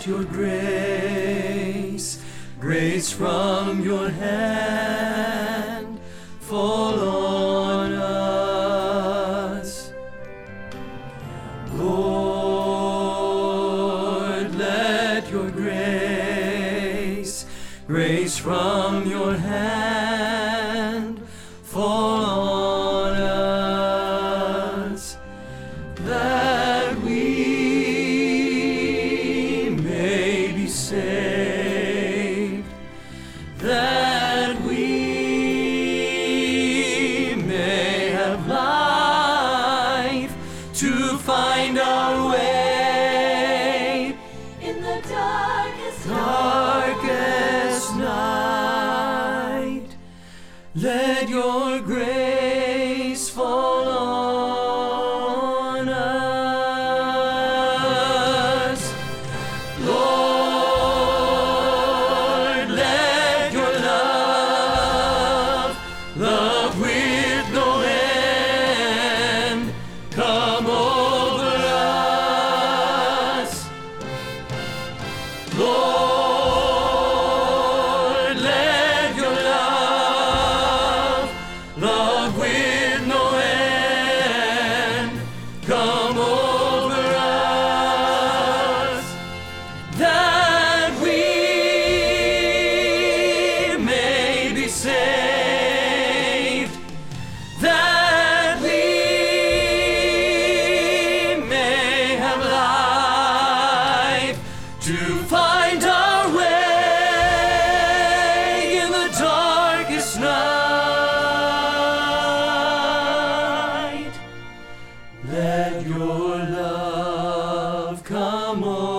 let your grace, grace from your hand, fall on us. Lord, let your grace, grace from your hand, fall on us, that we may be saved, that we may have life to find our way in the darkest night. Let your grace fall on us. Lord, let your love, love with no end, come over us. Lord, let your love, love with no end, come over us, that we may be saved, that we may have life to find our way in the darkest night. Let your love come on.